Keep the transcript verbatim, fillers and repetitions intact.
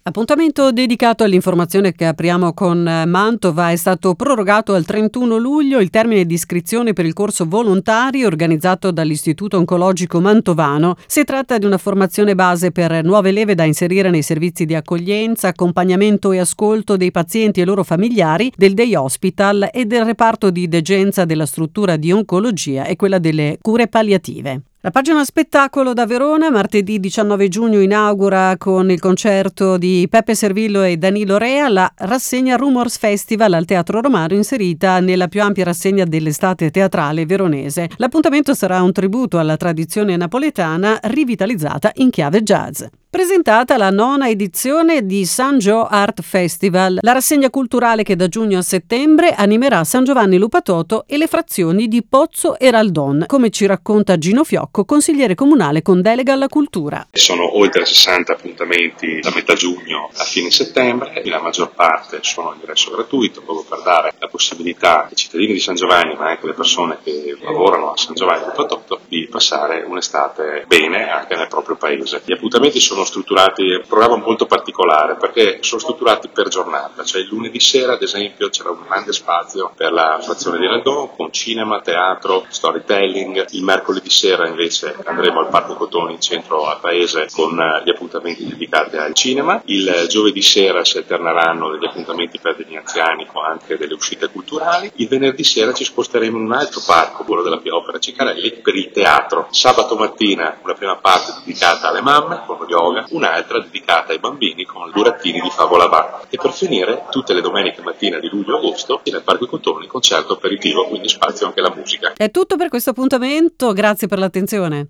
Appuntamento dedicato all'informazione che apriamo con Mantova. È stato prorogato al trentuno luglio il termine di iscrizione per il corso volontario organizzato dall'Istituto Oncologico Mantovano. Si tratta di una formazione base per nuove leve da inserire nei servizi di accoglienza, accompagnamento e ascolto dei pazienti e loro familiari del Day Hospital e del reparto di degenza della struttura di oncologia e quella delle cure palliative. La pagina spettacolo da Verona, martedì diciannove giugno, inaugura con il concerto di Peppe Servillo e Danilo Rea la rassegna Rumors Festival al Teatro Romano, inserita nella più ampia rassegna dell'estate teatrale veronese. L'appuntamento sarà un tributo alla tradizione napoletana rivitalizzata in chiave jazz. Presentata la nona edizione di San Gio Art Festival, la rassegna culturale che da giugno a settembre animerà San Giovanni Lupatoto e le frazioni di Pozzo e Raldon, come ci racconta Gino Fiocco, consigliere comunale con delega alla cultura. Sono oltre sessanta appuntamenti da metà giugno a fine settembre, la maggior parte sono a ingresso gratuito, proprio per dare la possibilità ai cittadini di San Giovanni, ma anche alle persone che lavorano a San Giovanni Lupatoto, di passare un'estate bene anche nel proprio paese. Gli appuntamenti sono strutturati, è un programma molto particolare perché sono strutturati per giornata, cioè il lunedì sera ad esempio c'era un grande spazio per la frazione di Raldon con cinema, teatro, storytelling. Il mercoledì sera invece andremo al Parco Cotoni in centro al paese con gli appuntamenti dedicati al cinema. Il giovedì sera si alterneranno degli appuntamenti per degli anziani con anche delle uscite culturali. Il venerdì sera ci sposteremo in un altro parco, quello della Pia Opera Ciccarelli, per il teatro. Sabato mattina una prima parte dedicata alle mamme con lo yoga, un'altra dedicata ai bambini con i burattini di Favola Va, e per finire tutte le domeniche mattina di luglio e agosto nel Parco Cotoni concerto aperitivo, quindi spazio anche alla musica. È tutto per questo appuntamento, grazie per l'attenzione.